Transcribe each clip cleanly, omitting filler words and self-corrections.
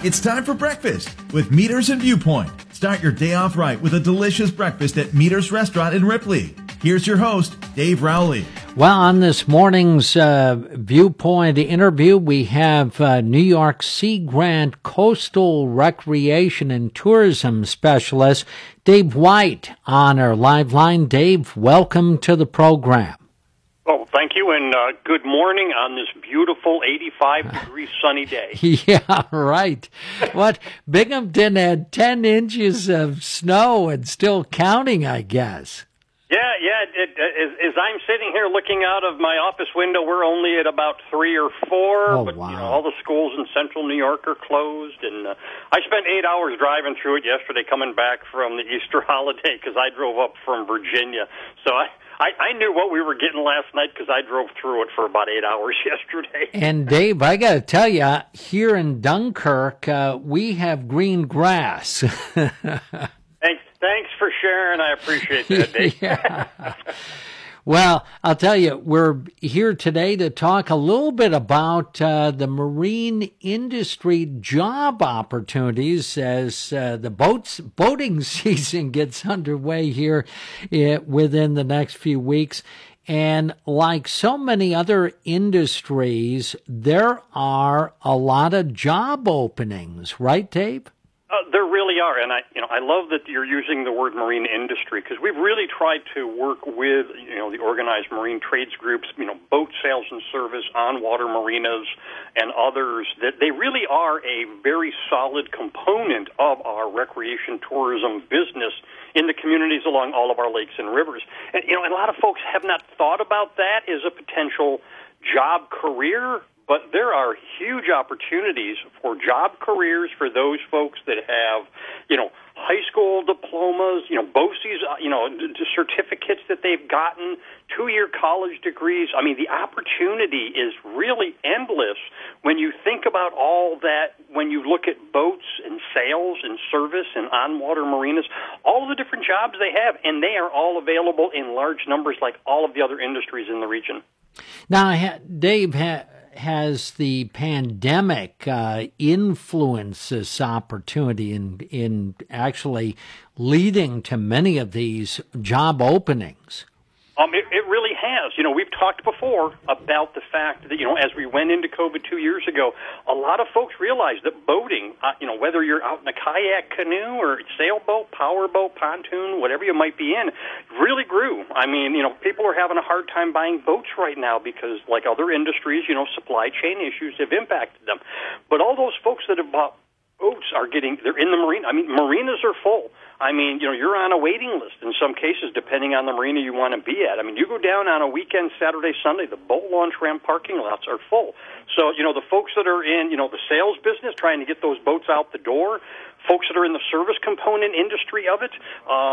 It's time for breakfast with Meters and Viewpoint. Start your day off right with a delicious breakfast at Meters Restaurant in Ripley. Here's your host, Dave Rowley. Well, on this morning's Viewpoint interview, we have New York Sea Grant Coastal Recreation and Tourism Specialist Dave White on our live line. Dave, welcome to the program. Oh, thank you, and good morning on this beautiful 85-degree sunny day. Yeah, right. What, Binghamton had 10 inches of snow and still counting, I guess. Yeah. As I'm sitting here looking out of my office window, we're only at about 3 or 4. Oh, but, wow. all the schools in central New York are closed. And I spent 8 hours driving through it yesterday coming back from the Easter holiday because I drove up from Virginia. So I knew what we were getting last night because I drove through it for about 8 hours yesterday. And, Dave, I got to tell you, here in Dunkirk, we have green grass. Thanks for sharing. I appreciate that, Dave. Yeah. Well, I'll tell you, we're here today to talk a little bit about the marine industry job opportunities as the boating season gets underway here within the next few weeks. And like so many other industries, there are a lot of job openings, right, Dave? There really are, and I love that you're using the word marine industry because we've really tried to work with the organized marine trades groups, boat sales and service, on-water marinas, and others. That they really are a very solid component of our recreation tourism business in the communities along all of our lakes and rivers. And a lot of folks have not thought about that as a potential job career. But there are huge opportunities for job careers for those folks that have, high school diplomas, BOCES, certificates that they've gotten, 2-year college degrees. I mean, the opportunity is really endless when you think about all that, when you look at boats and sales and service and on-water marinas, all of the different jobs they have, and they are all available in large numbers like all of the other industries in the region. Now, Dave, has the pandemic influenced this opportunity in actually leading to many of these job openings? It really has. We've talked before about the fact that, as we went into COVID 2 years ago, a lot of folks realized that boating, whether you're out in a kayak canoe or sailboat, powerboat, pontoon, whatever you might be in, really grew. I mean, people are having a hard time buying boats right now because, like other industries, supply chain issues have impacted them. But all those folks that have bought boats they're in the marina. I mean, marinas are full. I mean, you're on a waiting list in some cases, depending on the marina you want to be at. I mean, you go down on a weekend, Saturday, Sunday, the boat launch ramp parking lots are full. So, the folks that are in, the sales business, trying to get those boats out the door, folks that are in the service component industry of it,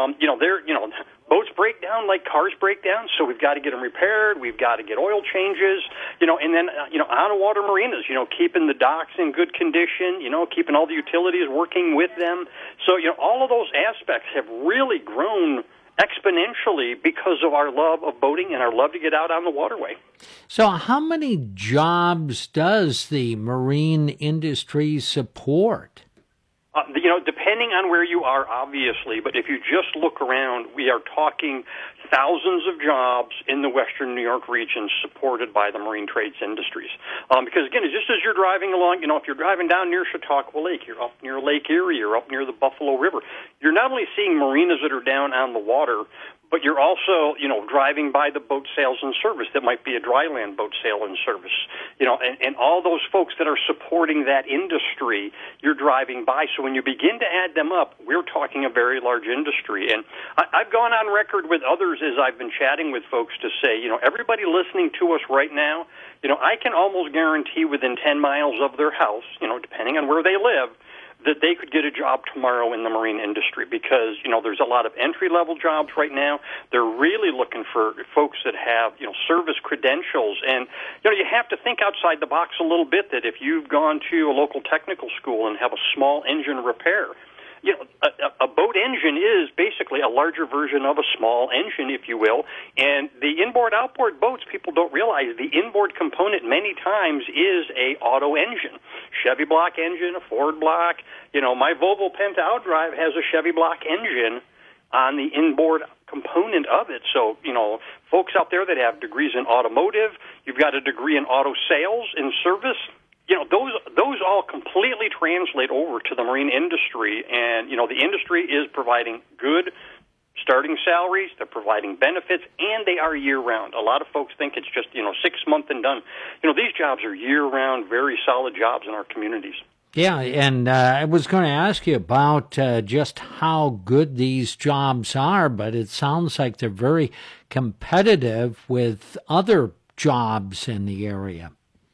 boats break down like cars break down, so we've got to get them repaired, we've got to get oil changes, and then, on-water marinas, keeping the docks in good condition, keeping all the utilities working with them. So, all of those aspects have really grown exponentially because of our love of boating and our love to get out on the waterway. So how many jobs does the marine industry support? Depending on where you are, obviously, but if you just look around, we are talking thousands of jobs in the western New York region supported by the marine trades industries. Because, again, just as you're driving along, if you're driving down near Chautauqua Lake, you're up near Lake Erie, you're up near the Buffalo River, you're not only seeing marinas that are down on the water, but you're also, driving by the boat sales and service that might be a dry land boat sale and service, and all those folks that are supporting that industry, you're driving by. So when you begin to add them up, we're talking a very large industry. And I've gone on record with others as I've been chatting with folks to say, everybody listening to us right now, I can almost guarantee within 10 miles of their house, depending on where they live, that they could get a job tomorrow in the marine industry because, there's a lot of entry-level jobs right now. They're really looking for folks that have, service credentials. And, you have to think outside the box a little bit that if you've gone to a local technical school and have a small engine repair, a boat engine is basically a larger version of a small engine, if you will. And the inboard-outboard boats, people don't realize the inboard component many times is a auto engine. Chevy block engine, a Ford block. My Volvo Penta Outdrive has a Chevy block engine on the inboard component of it. So, folks out there that have degrees in automotive, you've got a degree in auto sales and service, those all completely translate over to the marine industry. And, the industry is providing good starting salaries, they're providing benefits, and they are year-round. A lot of folks think it's just, 6 months and done. These jobs are year-round, very solid jobs in our communities. Yeah, and I was going to ask you about just how good these jobs are, but it sounds like they're very competitive with other jobs in the area.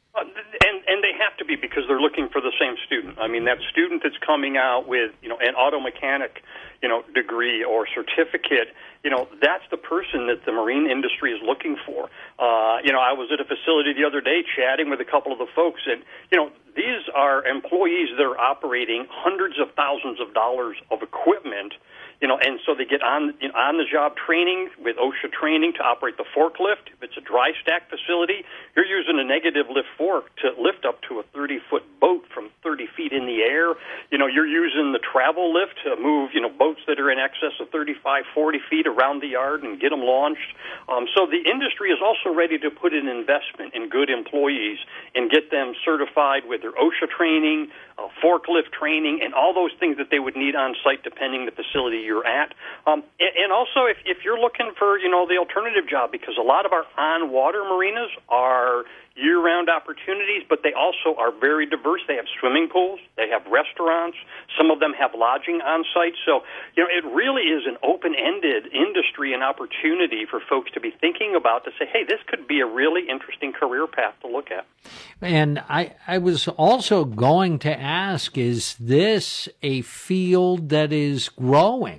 And they have to be, because they're looking for the same student. I mean, that student that's coming out with, an auto mechanic, degree or certificate, that's the person that the marine industry is looking for. I was at a facility the other day chatting with a couple of the folks, and, these are employees that are operating hundreds of thousands of dollars of equipment, and so they get on the job training with OSHA training to operate the forklift. If it's a dry stack facility, you're using a negative lift fork to lift up to a 30-foot boat from 30 feet in the air. You're using the travel lift to move, boats that are in excess of 35, 40 feet around the yard and get them launched. So the industry is also ready to put an investment in good employees and get them certified with their OSHA training, forklift training, and all those things that they would need on site depending the facility you're at. And also, if you're looking for, the alternative job, because a lot of our on-water marinas are year-round opportunities, but they also are very diverse. They have swimming pools, they have restaurants, some of them have lodging on site. So, it really is an open-ended industry and opportunity for folks to be thinking about, to say, hey, this could be a really interesting career path to look at. And I was also going to ask, is this a field that is growing?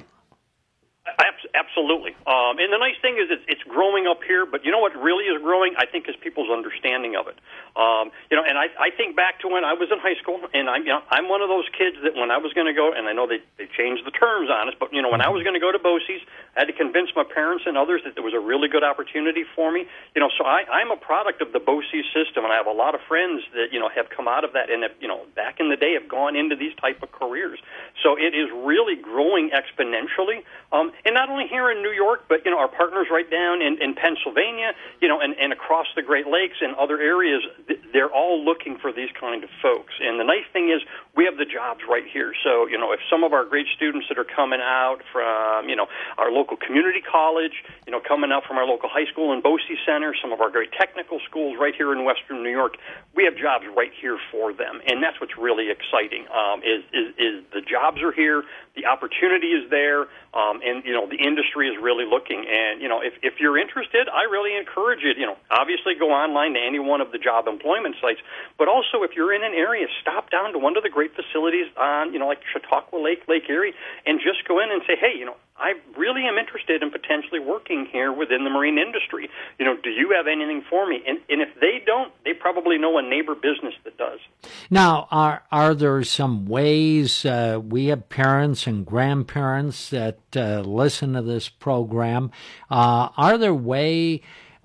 Absolutely. And the nice thing is it's growing up here, but what really is growing, I think, is people's understanding of it. And I think back to when I was in high school, and I'm one of those kids that when I was going to go, and I know they changed the terms on us, but, when I was going to go to BOCES, I had to convince my parents and others that there was a really good opportunity for me. So I'm a product of the BOCES system, and I have a lot of friends that, have come out of that and have, back in the day have gone into these type of careers. So it is really growing exponentially. And not only here in New York, but, our partners right down in Pennsylvania, and across the Great Lakes and other areas, they're all looking for these kind of folks. And the nice thing is we have the jobs right here. So, if some of our great students that are coming out from, our local community college, coming out from our local high school and BOCES Center, some of our great technical schools right here in Western New York, we have jobs right here for them. And that's what's really exciting, is the jobs are here, the opportunity is there, and, the industry is really looking. And, if you're interested, I really encourage you, obviously go online to any one of the job employment sites, but also if you're in an area, stop down to one of the great facilities on, like Chautauqua Lake, Lake Erie, and just go in and say, hey, I really am interested in potentially working here within the marine industry. Do you have anything for me? And if they don't, they probably know a neighbor business that does. Now, are there some ways, we have parents and grandparents that listen to this program, are there ways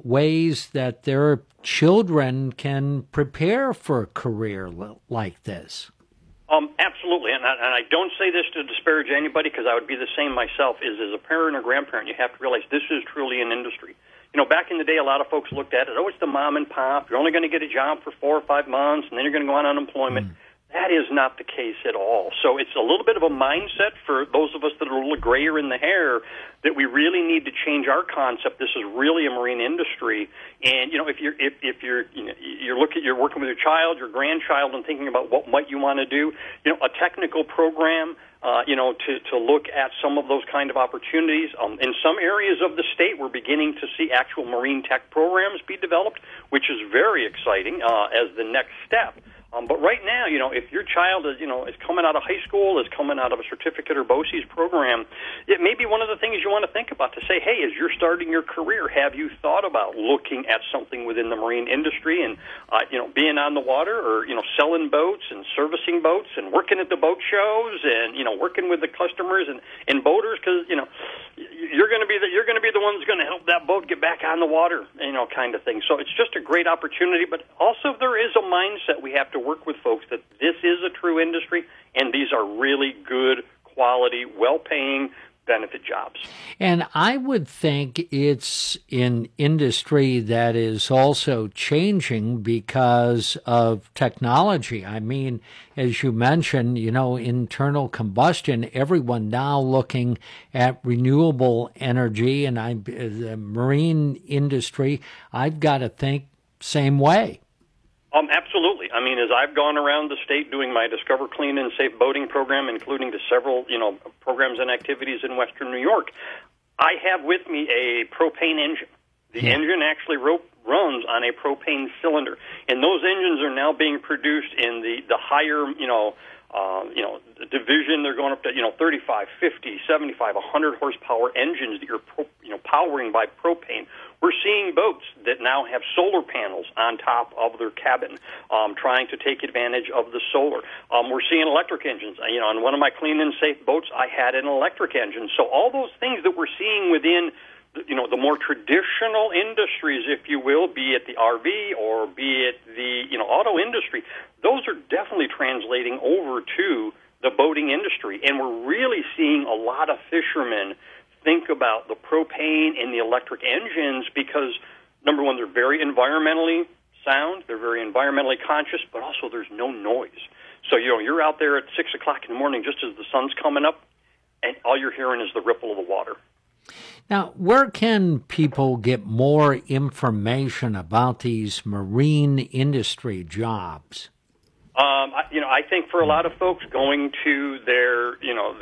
that their children can prepare for a career like this? Absolutely, and I don't say this to disparage anybody, because I would be the same myself. Is as a parent or grandparent, you have to realize this is truly an industry. Back in the day, a lot of folks looked at it, it's the mom and pop. You're only going to get a job for 4 or 5 months, and then you're going to go on unemployment. That is not the case at all. So it's a little bit of a mindset for those of us that are a little grayer in the hair, that we really need to change our concept. This is really a marine industry, and if you're working with your child, your grandchild, and thinking about what might you want to do, a technical program, to look at some of those kind of opportunities. In some areas of the state, we're beginning to see actual marine tech programs be developed, which is very exciting as the next step. But right now, if your child is, is coming out of high school, is coming out of a certificate or BOCES program, it may be one of the things you want to think about to say, hey, as you're starting your career, have you thought about looking at something within the marine industry and, being on the water or, selling boats and servicing boats and working at the boat shows and, working with the customers and boaters because, you're going to be the one that's going to help that boat get back on the water, kind of thing. So it's just a great opportunity, but also there is a mindset we have to work with folks that this is a true industry and these are really good quality, well-paying benefit jobs. And I would think it's an industry that is also changing because of technology. I mean, as you mentioned, internal combustion, everyone now looking at renewable energy, and the marine industry, I've got to think same way. Absolutely. I mean, as I've gone around the state doing my Discover Clean and Safe Boating program, including to several, programs and activities in Western New York, I have with me a propane engine. The engine actually runs on a propane cylinder, and those engines are now being produced in the higher, division. They're going up to 35, 50, 75, 100 horsepower engines that you're powering by propane. We're seeing boats that now have solar panels on top of their cabin, trying to take advantage of the solar. We're seeing electric engines. On one of my clean and safe boats, I had an electric engine. So all those things that we're seeing within the more traditional industries, if you will, be it the RV or be it the auto industry, those are definitely translating over to the boating industry. And we're really seeing a lot of fishermen think about the propane and the electric engines because, number one, they're very environmentally sound, they're very environmentally conscious, but also there's no noise. So, you're out there at 6 o'clock in the morning just as the sun's coming up, and all you're hearing is the ripple of the water. Now, where can people get more information about these marine industry jobs? I think for a lot of folks going to their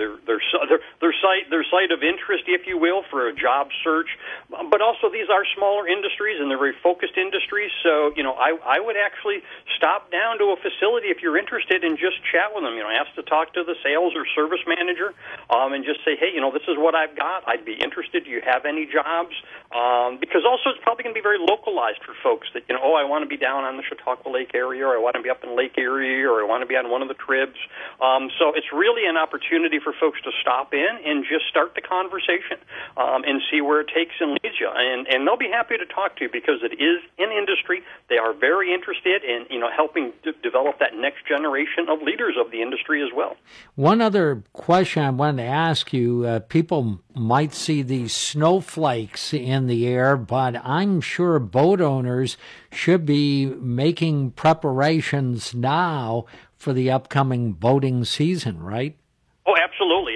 site of interest, if you will, for a job search, but also these are smaller industries and they're very focused industries. So, I would actually stop down to a facility if you're interested and just chat with them. Ask to talk to the sales or service manager, and just say, hey, this is what I've got. I'd be interested. Do you have any jobs? Because also it's probably going to be very localized for folks that, I want to be down on the Chautauqua Lake area, or I want to be up in Lake Erie, or I want to be on one of the tribs. So it's really an opportunity for folks to stop in and just start the conversation and see where it takes and leads you. And they'll be happy to talk to you because it is an industry. They are very interested in, helping develop that next generation of leaders of the industry as well. One other question I wanted to ask you, people might see these snowflakes in the air, but I'm sure boat owners should be making preparations now for the upcoming boating season, right? Oh, absolutely.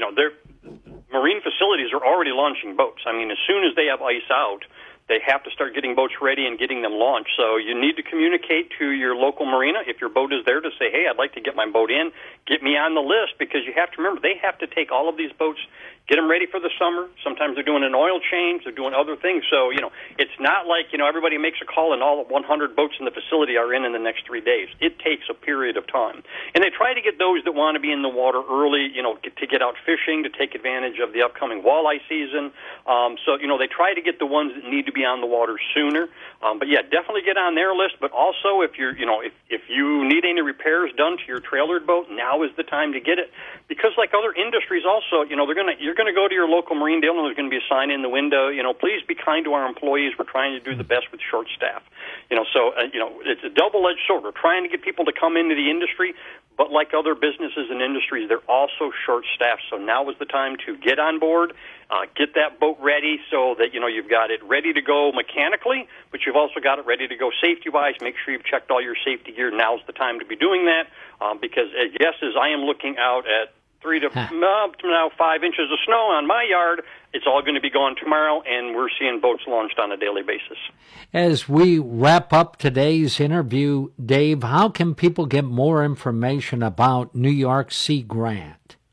Marine facilities are already launching boats. I mean, as soon as they have ice out, they have to start getting boats ready and getting them launched. So you need to communicate to your local marina if your boat is there to say, hey, I'd like to get my boat in, get me on the list, because you have to remember they have to take all of these boats, get them ready for the summer. Sometimes they're doing an oil change, they're doing other things. So, it's not like, everybody makes a call and all 100 boats in the facility are in the next 3 days. It takes a period of time. And they try to get those that want to be in the water early, to get out fishing, to take advantage of the upcoming walleye season. So, they try to get the ones that need to be on the water sooner. But yeah, definitely get on their list. But also, if you're, if you need any repairs done to your trailered boat, now is the time to get it. Because like other industries also, you're going to go to your local marine dealer and there's going to be a sign in the window, please be kind to our employees. We're trying to do the best with short staff. It's a double-edged sword. We're trying to get people to come into the industry, but like other businesses and industries, they're also short-staffed. So now is the time to get on board, get that boat ready so that, you've got it ready to go mechanically, but you've also got it ready to go safety-wise. Make sure you've checked all your safety gear. Now's the time to be doing that because, yes, as I am looking out at 3 to now 5 inches of snow on my yard, it's all going to be gone tomorrow, and we're seeing boats launched on a daily basis. As we wrap up today's interview, Dave, how can people get more information about New York Sea Grant?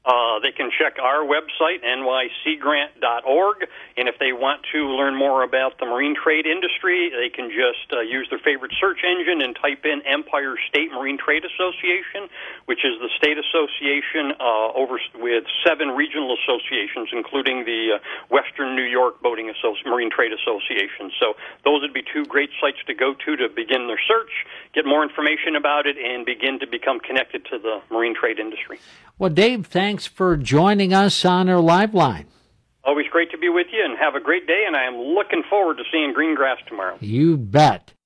They can check our website, nycgrant.org, and if they want to learn more about the marine trade industry, they can just use their favorite search engine and type in Empire State Marine Trade Association, which is the state association with 7 regional associations, including the Western New York Marine Trade Association. So those would be 2 great sites to go to begin their search, get more information about it, and begin to become connected to the marine trade industry. Well, Dave, thanks for joining us on our live line. Always great to be with you, and have a great day, and I am looking forward to seeing green grass tomorrow. You bet.